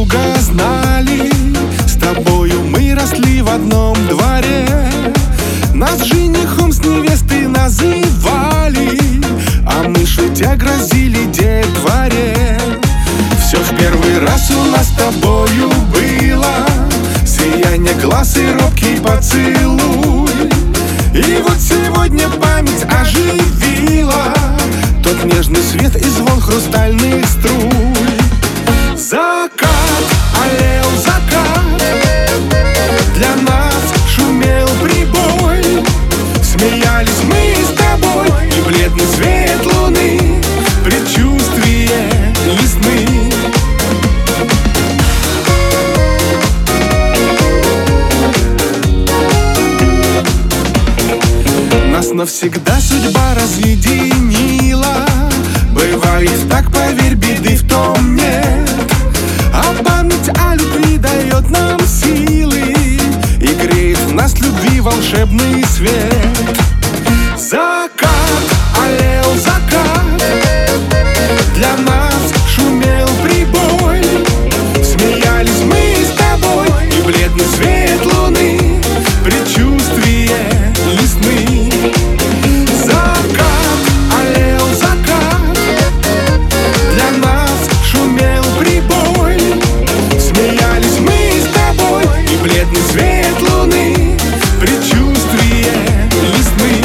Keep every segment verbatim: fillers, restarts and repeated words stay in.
друга знали, с тобою мы росли в одном дворе. Нас женихом с невестой называли, а мы шутя грозили детворе. Все в первый раз у нас с тобою было, сияние глаз и робкий поцелуй. И вот сегодня память оживила тот нежный свет и звон хрустальных струй. Закат, алел закат, для нас шумел прибой. Смеялись мы с тобой, и бледный свет луны, предчувствие весны. Нас навсегда судьба разъединила. Бывает так, поверь, беды в том нет. А память о любви дает нам силы и греет в нас любви волшебный свет. Закат, алел закат, для нас шумел прибой. Смеялись мы с тобой, и бледный свет луны, предчувствие весны. Закат, алел закат, для нас шумел прибой. Смеялись мы с тобой, и бледный свет луны, предчувствие весны.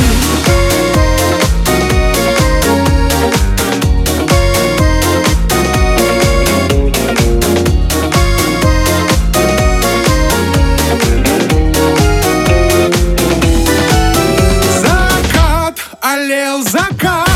Закат, алел закат.